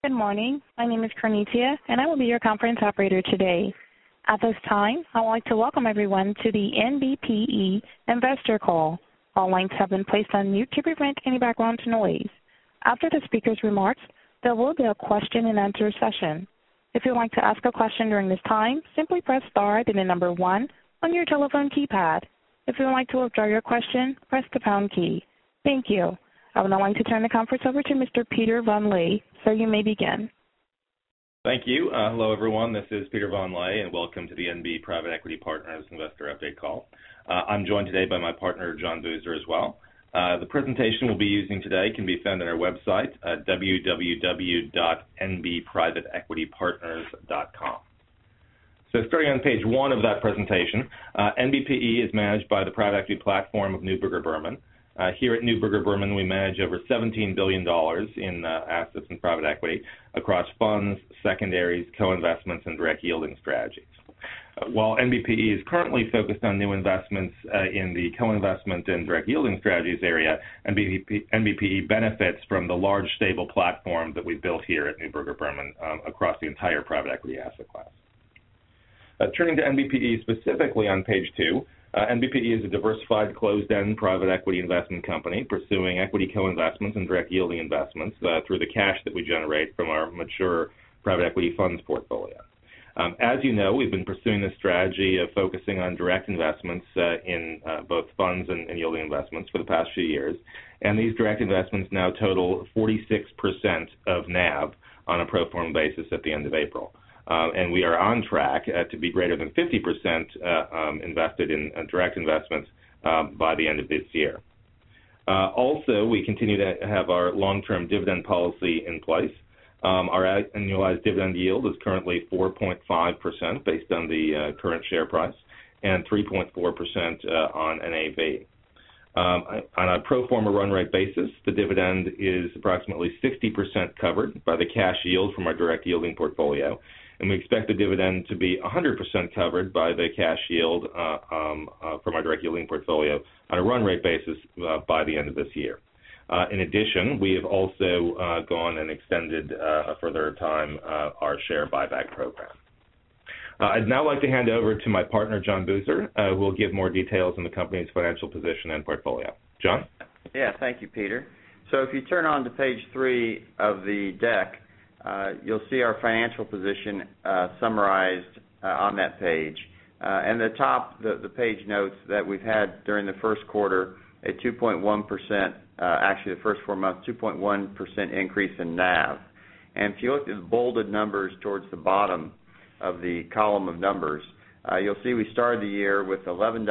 Good morning. My name is Cornetia, and I will be your conference operator today. At this time, I would like to welcome everyone to the NBPE Investor Call. All lines have been placed on mute to prevent any background noise. After the speaker's remarks, there will be a question-and-answer session. If you would like to ask a question during this time, simply press star, then the number 1 on your telephone keypad. If you would like to withdraw your question, press the pound key. Thank you. I would now like to turn the conference over to Mr. Peter Von Lehe. Sir, you may begin. Thank you. Hello, everyone. This is Peter Von Lehe, and welcome to the NB Private Equity Partners Investor Update Call. I'm joined today by my partner, John Boozer, as well. The presentation we'll be using today can be found on our website at www.nbprivateequitypartners.com. So starting on page 1 of that presentation, NBPE is managed by the private equity platform of Neuberger Berman. Here at Neuberger Berman, we manage over $17 billion in assets in private equity across funds, secondaries, co-investments, and direct yielding strategies. While NBPE is currently focused on new investments in the co-investment and direct yielding strategies area, NBPE benefits from the large, stable platform that we've built here at Neuberger Berman across the entire private equity asset class. Turning to NBPE specifically on page 2, NBPE is a diversified closed-end private equity investment company pursuing equity co-investments and direct yielding investments through the cash that we generate from our mature private equity funds portfolio. As you know, we've been pursuing this strategy of focusing on direct investments in both funds and yielding investments for the past few years, and these direct investments now total 46% of NAV on a pro forma basis at the end of April. And we are on track to be greater than 50% invested in direct investments by the end of this year. Also, we continue to have our long-term dividend policy in place. Our annualized dividend yield is currently 4.5% based on the current share price and 3.4% on NAV. On a pro forma run rate basis, the dividend is approximately 60% covered by the cash yield from our direct yielding portfolio, and we expect the dividend to be 100% covered by the cash yield from our direct yielding portfolio on a run rate basis by the end of this year. In addition, we have also gone and extended a further time our share buyback program. I'd now like to hand over to my partner, John Boozer, who will give more details on the company's financial position and portfolio. John? Yeah, thank you, Peter. So if you turn on to page 3 of the deck, you'll see our financial position summarized on that page. And the top, the page notes that we've had during the first quarter a 2.1%, actually the first 4 months, 2.1% increase in NAV. And if you look at the bolded numbers towards the bottom of the column of numbers, you'll see we started the year with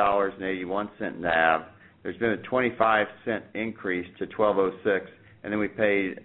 $11.81 NAV. There's been a 25-cent increase to $12.06, and then we paid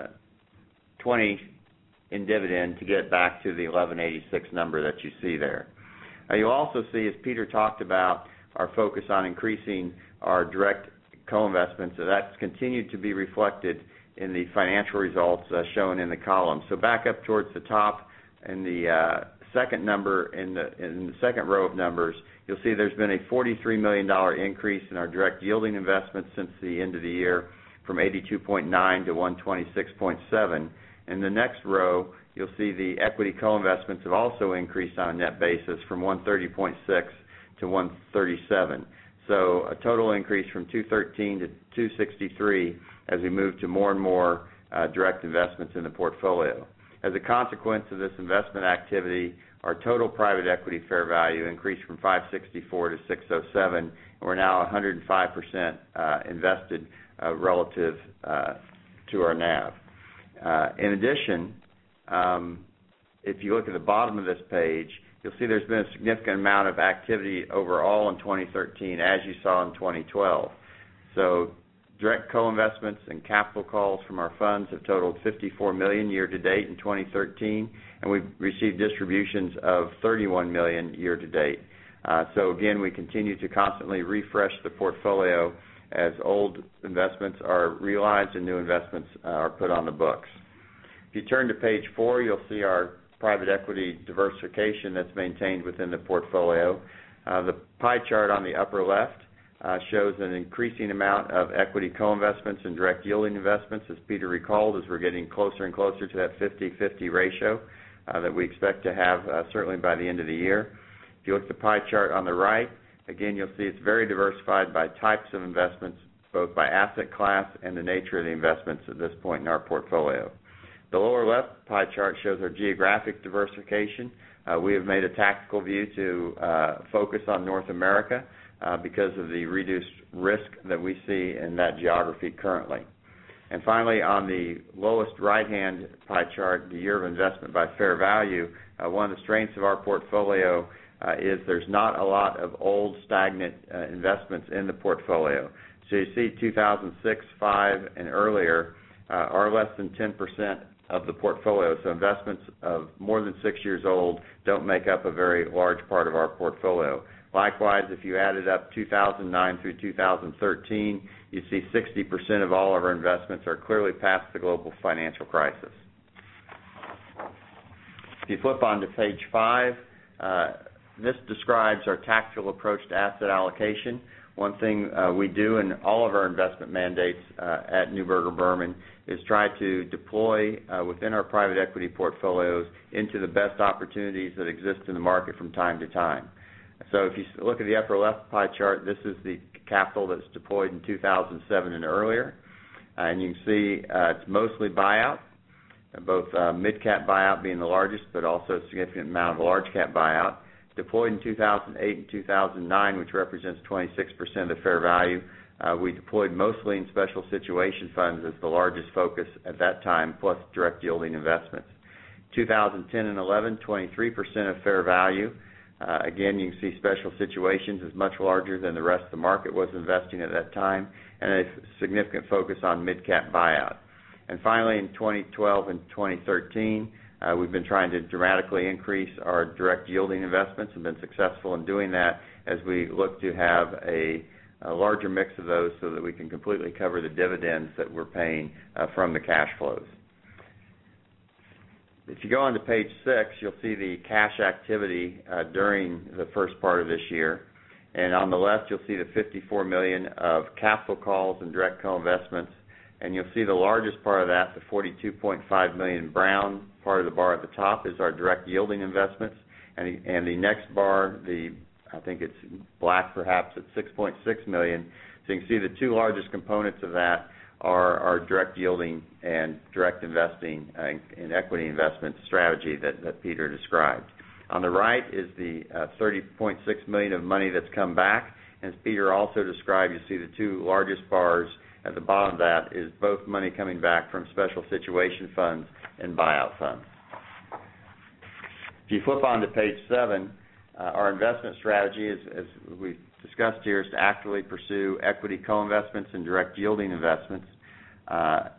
20 in dividend to get back to the 1186 number that you see there. You'll also see, as Peter talked about, our focus on increasing our direct co-investments. So that's continued to be reflected in the financial results shown in the column. So back up towards the top in the second number, in the second row of numbers, you'll see there's been a $43 million increase in our direct yielding investments since the end of the year, from 82.9 to 126.7. In the next row, you'll see the equity co-investments have also increased on a net basis from 130.6 to 137. So a total increase from 213 to 263 as we move to more and more direct investments in the portfolio. As a consequence of this investment activity, our total private equity fair value increased from 564 to 607, and we're now 105% invested relative to our NAV. In addition, if you look at the bottom of this page, you'll see there's been a significant amount of activity overall in 2013, as you saw in 2012. So direct co-investments and capital calls from our funds have totaled $54 million year-to-date in 2013, and we've received distributions of $31 million year-to-date. So again, we continue to constantly refresh the portfolio as old investments are realized and new investments are put on the books. If you turn to page 4, you'll see our private equity diversification that's maintained within the portfolio. The pie chart on the upper left shows an increasing amount of equity co-investments and direct yielding investments, as Peter recalled, as we're getting closer and closer to that 50-50 ratio that we expect to have certainly by the end of the year. If you look at the pie chart on the right, again, you'll see it's very diversified by types of investments, both by asset class and the nature of the investments at this point in our portfolio. The lower left pie chart shows our geographic diversification. We have made a tactical view to focus on North America because of the reduced risk that we see in that geography currently. And finally, on the lowest right-hand pie chart, the year of investment by fair value, one of the strengths of our portfolio is there's not a lot of old, stagnant investments in the portfolio. So you see 2006, 5, and earlier are less than 10% of the portfolio. So investments of more than 6 years old don't make up a very large part of our portfolio. Likewise, if you added up 2009 through 2013, you see 60% of all of our investments are clearly past the global financial crisis. If you flip on to page 5, this describes our tactical approach to asset allocation. One thing we do in all of our investment mandates at Neuberger Berman is try to deploy within our private equity portfolios into the best opportunities that exist in the market from time to time. So if you look at the upper left pie chart, this is the capital that's deployed in 2007 and earlier. And you can see it's mostly buyout, both mid-cap buyout being the largest, but also a significant amount of large-cap buyout. Deployed in 2008 and 2009, which represents 26% of the fair value. We deployed mostly in special situation funds as the largest focus at that time, plus direct yielding investments. 2010 and 11, 23% of fair value. Again, you can see special situations is much larger than the rest of the market was investing at that time, and a significant focus on mid-cap buyout. And finally, in 2012 and 2013, we've been trying to dramatically increase our direct yielding investments and been successful in doing that as we look to have a larger mix of those so that we can completely cover the dividends that we're paying from the cash flows. If you go on to page 6, you'll see the cash activity during the first part of this year. And on the left, you'll see the $54 million of capital calls and direct co-investments. And you'll see the largest part of that, the $42.5 million brown part of the bar at the top, is our direct yielding investments. And the next bar, I think it's black perhaps, at $6.6 million. So you can see the two largest components of that are our direct yielding and direct investing in equity investment strategy that Peter described. On the right is the $30.6 million of money that's come back. And as Peter also described, you see the two largest bars at the bottom of that is both money coming back from special situation funds and buyout funds. If you flip on to page 7, our investment strategy, as we've discussed here, is to actively pursue equity co-investments and direct yielding investments. And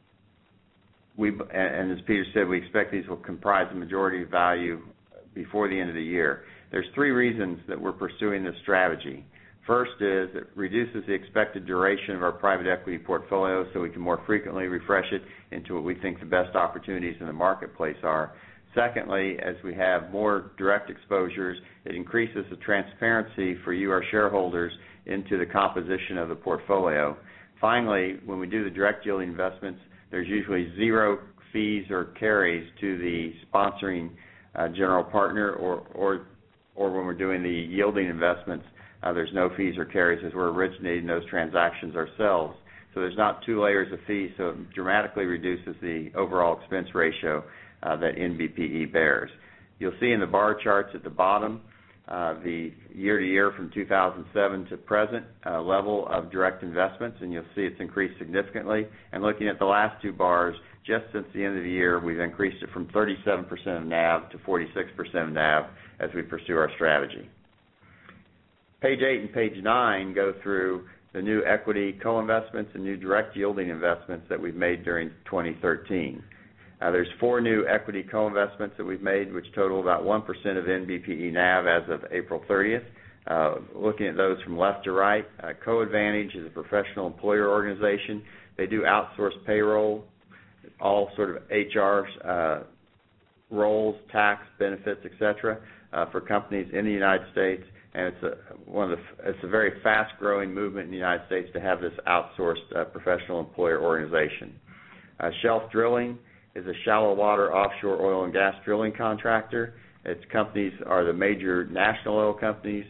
as Peter said, we expect these will comprise the majority of value before the end of the year. There's 3 reasons that we're pursuing this strategy. First is it reduces the expected duration of our private equity portfolio so we can more frequently refresh it into what we think the best opportunities in the marketplace are. Secondly, as we have more direct exposures, it increases the transparency for you, our shareholders, into the composition of the portfolio. Finally, when we do the direct yielding investments, there's usually 0 fees or carries to the sponsoring general partner, or when we're doing the yielding investments, there's no fees or carries as we're originating those transactions ourselves. So there's not 2 layers of fees, so it dramatically reduces the overall expense ratio that NBPE bears. You'll see in the bar charts at the bottom the year-to-year from 2007 to present level of direct investments, and you'll see it's increased significantly. And looking at the last 2 bars, just since the end of the year, we've increased it from 37% of NAV to 46% of NAV as we pursue our strategy. Page 8 and page 9 go through the new equity co-investments and new direct yielding investments that we've made during 2013. There's 4 new equity co-investments that we've made, which total about 1% of NBPE NAV as of April 30th. Looking at those from left to right, CoAdvantage is a professional employer organization. They do outsource payroll, all sort of HR roles, tax, benefits, etc., for companies in the United States. and it's a very fast-growing movement in the United States to have this outsourced professional employer organization. Shelf Drilling is a shallow water offshore oil and gas drilling contractor. Its companies are the major national oil companies,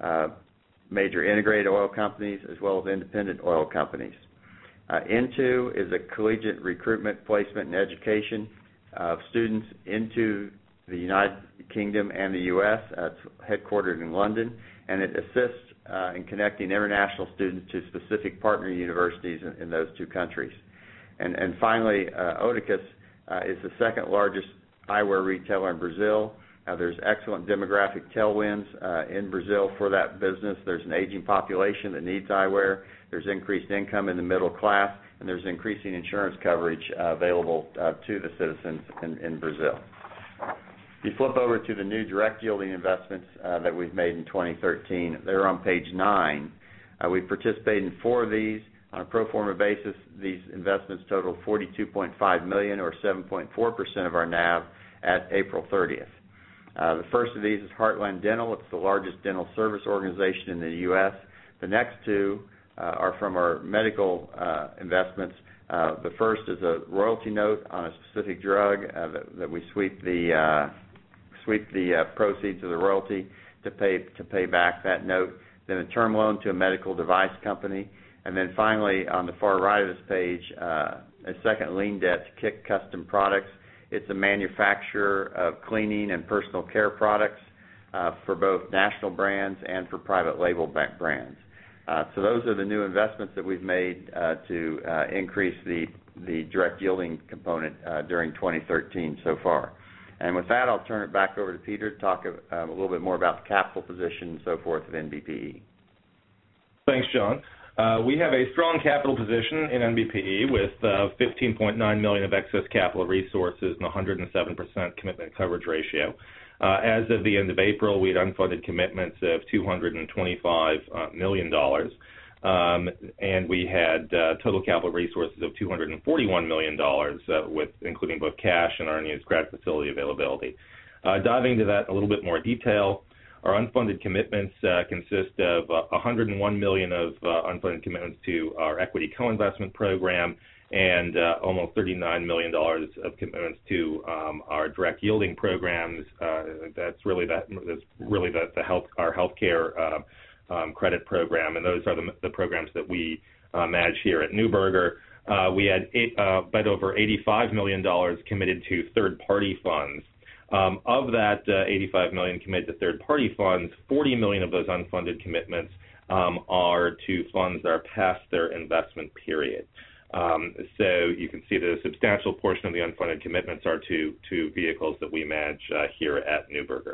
major integrated oil companies, as well as independent oil companies. Into is a collegiate recruitment, placement, and education of students into the United Kingdom and the U.S. It's headquartered in London, and it assists in connecting international students to specific partner universities in those two countries. And finally, Oticus is the second largest eyewear retailer in Brazil. There's excellent demographic tailwinds in Brazil for that business. There's an aging population that needs eyewear. There's increased income in the middle class, and there's increasing insurance coverage available to the citizens in Brazil. If you flip over to the new direct yielding investments that we've made in 2013, they're on page 9. We participated in 4 of these. On a pro forma basis, these investments totaled $42.5 million, or 7.4% of our NAV at April 30th. The first of these is Heartland Dental. It's the largest dental service organization in the U.S. The next 2 are from our medical investments. The first is a royalty note on a specific drug that we sweep the proceeds of the royalty to pay back that note. Then a term loan to a medical device company. And then finally, on the far right of this page, a second lien debt to Kick Custom Products. It's a manufacturer of cleaning and personal care products for both national brands and for private label brands. So those are the new investments that we've made to increase the direct yielding component during 2013 so far. And with that, I'll turn it back over to Peter to talk a little bit more about the capital position and so forth of NBPE. Thanks, John. We have a strong capital position in NBPE with $15.9 million of excess capital resources and 107% commitment coverage ratio. As of the end of April, we had unfunded commitments of $225 million, and we had total capital resources of $241 million, including both cash and our unused credit facility availability. Diving into that in a little bit more detail, our unfunded commitments consist of $101 million of unfunded commitments to our equity co-investment program and almost $39 million of commitments to our direct yielding programs. That's really our healthcare credit program, and those are the programs that we manage here at Neuberger. We had about over $85 million committed to third-party funds. Of that $85 million committed to third-party funds, $40 million of those unfunded commitments are to funds that are past their investment period. So you can see that a substantial portion of the unfunded commitments are to vehicles that we manage here at Neuberger.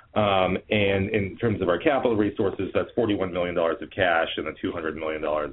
And in terms of our capital resources, that's $41 million of cash and the $200 million of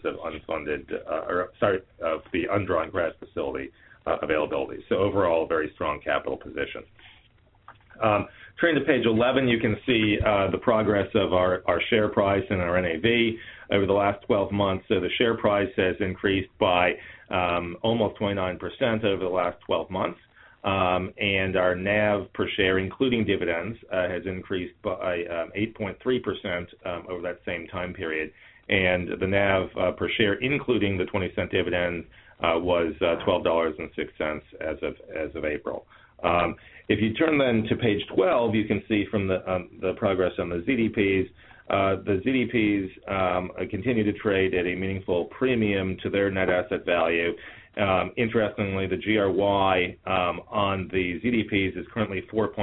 of the undrawn credit facility availability. So overall, a very strong capital position. Turning to page 11, you can see the progress of our share price and our NAV over the last 12 months. So the share price has increased by almost 29% over the last 12 months, and our NAV per share, including dividends, has increased by 8.3% over that same time period. And the NAV per share, including the 20-cent dividend, was $12.06 as of April. If you turn then to page 12, you can see from the progress on the ZDPs. The ZDPs continue to trade at a meaningful premium to their net asset value. Interestingly, the GRY on the ZDPs is currently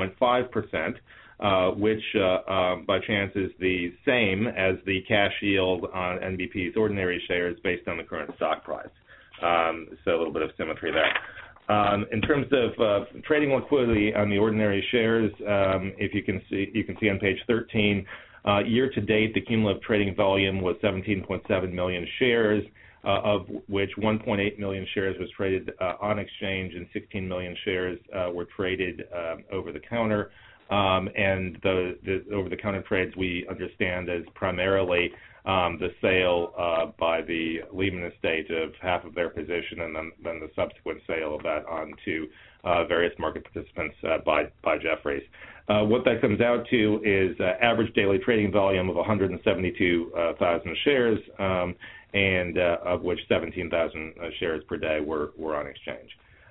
4.5%, which by chance is the same as the cash yield on NBP's ordinary shares based on the current stock price. So a little bit of symmetry there. In terms of trading liquidity on the ordinary shares, if you can see on page 13, year to date, the cumulative trading volume was 17.7 million shares, of which 1.8 million shares was traded on exchange and 16 million shares were traded over the counter. And the over-the-counter trades we understand as primarily the sale by the Lehman estate of half of their position, and then the subsequent sale of that on to various market participants by Jefferies. What that comes out to is average daily trading volume of 172,000 shares, and of which 17,000 shares per day were on exchange.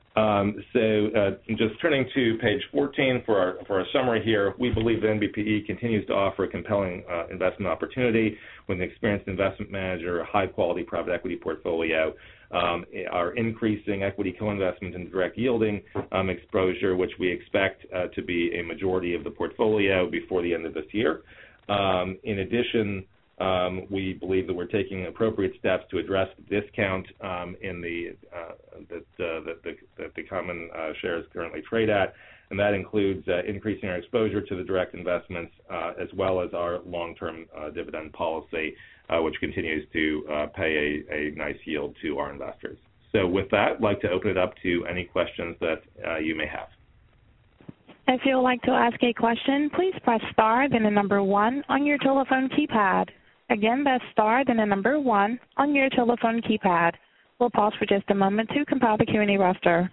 Just turning to page 14 for our summary here, we believe that NBPE continues to offer a compelling investment opportunity with an experienced investment manager, a high-quality private equity portfolio, our increasing equity co-investment and direct yielding exposure, which we expect to be a majority of the portfolio before the end of this year. In addition, we believe that we're taking appropriate steps to address the discount that the common shares currently trade at, and that includes increasing our exposure to the direct investments as well as our long-term dividend policy, which continues to pay a nice yield to our investors. So with that, I'd like to open it up to any questions that you may have. If you would like to ask a question, please press star, then the number 1 on your telephone keypad. Again, that's star, then the number 1 on your telephone keypad. We'll pause for just a moment to compile the Q&A roster.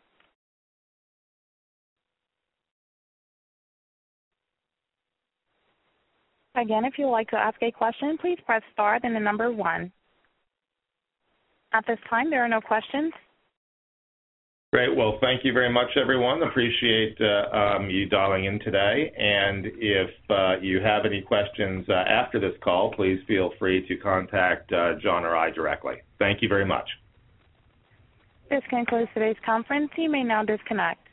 Again, if you would like to ask a question, please press star, then the number 1. At this time, there are no questions. Great. Well, thank you very much, everyone. Appreciate you dialing in today. And if you have any questions after this call, please feel free to contact John or I directly. Thank you very much. This concludes today's conference. You may now disconnect.